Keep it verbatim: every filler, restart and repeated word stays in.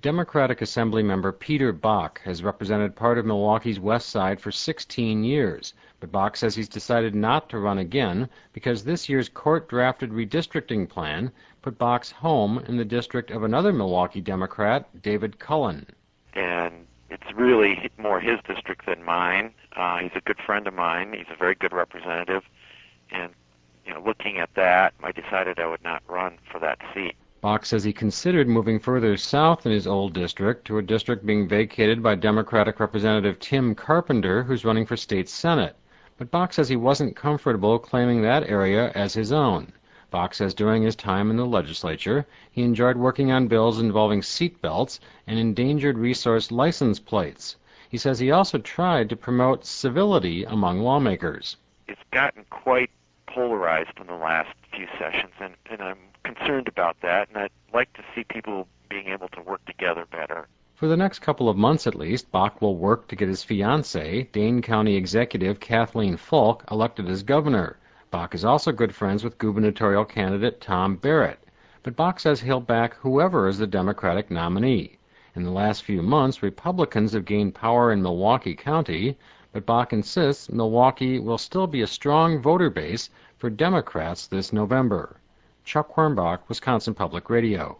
Democratic Assemblymember Peter Bach has represented part of Milwaukee's West Side for sixteen years, but Bach says he's decided not to run again because this year's court-drafted redistricting plan put Bach's home in the district of another Milwaukee Democrat, David Cullen. And it's really more his district than mine. Uh, he's a good friend of mine. He's a very good representative. And, you know, looking at that, I decided I would not run for that seat. Bach says he considered moving further south in his old district to a district being vacated by Democratic Representative Tim Carpenter, who's running for state senate. But Bach says he wasn't comfortable claiming that area as his own. Bach says during his time in the legislature, he enjoyed working on bills involving seat belts and endangered resource license plates. He says he also tried to promote civility among lawmakers. It's gotten quite polarized in the last few sessions, and, and I'm concerned about that, and I'd like to see people being able to work together better. For the next couple of months at least, Bach will work to get his fiancée, Dane County Executive Kathleen Falk, elected as governor. Bach is also good friends with gubernatorial candidate Tom Barrett, but Bach says he'll back whoever is the Democratic nominee. In the last few months, Republicans have gained power in Milwaukee County, but Bach insists Milwaukee will still be a strong voter base for Democrats this November. Chuck Hornbach, Wisconsin Public Radio.